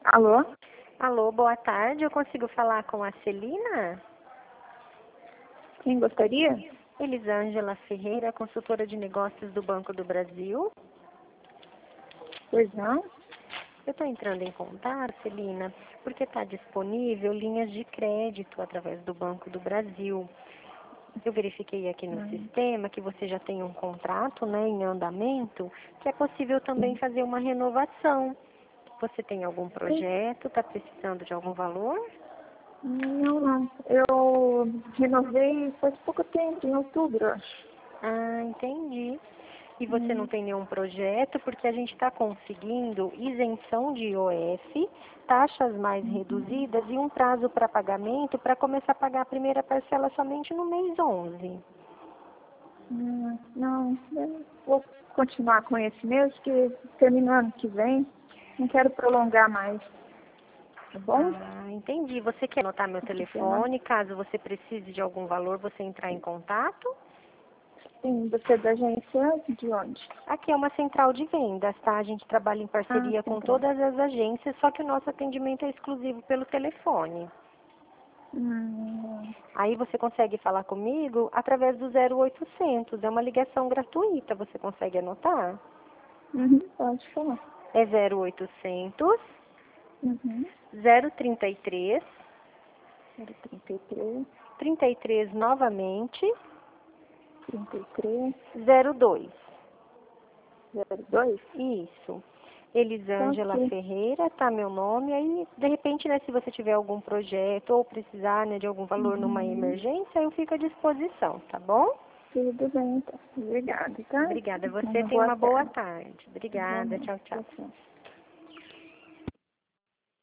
Alô? Alô, boa tarde. Eu consigo falar com a Celina? Quem gostaria? Elisângela Ferreira, consultora de negócios do Banco do Brasil. Pois não? Eu estou entrando em contato, Celina, porque está disponível linhas de crédito através do Banco do Brasil. Eu verifiquei aqui no sistema que você já tem um contrato, né, em andamento, que é possível também fazer uma renovação. Você tem algum projeto? Está precisando de algum valor? Não. Eu renovei faz pouco tempo, em outubro, acho. Ah, entendi. E você não tem nenhum projeto, porque a gente está conseguindo isenção de IOF, taxas mais reduzidas e um prazo para pagamento para começar a pagar a primeira parcela somente no mês 11. Não, eu vou continuar com esse mesmo, que termina ano que vem. Não quero prolongar mais. Tá bom? Ah, entendi. Você quer anotar meu telefone? Caso você precise de algum valor, você entrar em contato? Sim, você é da agência de onde? Aqui é uma central de vendas, tá? A gente trabalha em parceria com Central. todas as agências, só que o nosso atendimento é exclusivo pelo telefone. Aí você consegue falar comigo através do 0800, é uma ligação gratuita, você consegue anotar? Pode falar. É 0800 Uhum. 033 033, 33 novamente 33, 02. 02. Isso. Tá Elisângela ok. Ferreira, tá meu nome. Aí, de repente, né, se você tiver algum projeto ou precisar, né, de algum valor numa emergência, eu fico à disposição, tá bom? Tudo bem, então. Obrigada, tá? Obrigada. Você Uma tenha boa uma boa tarde. tarde. Obrigada. Igualmente. Tchau, tchau. Tchau, tchau.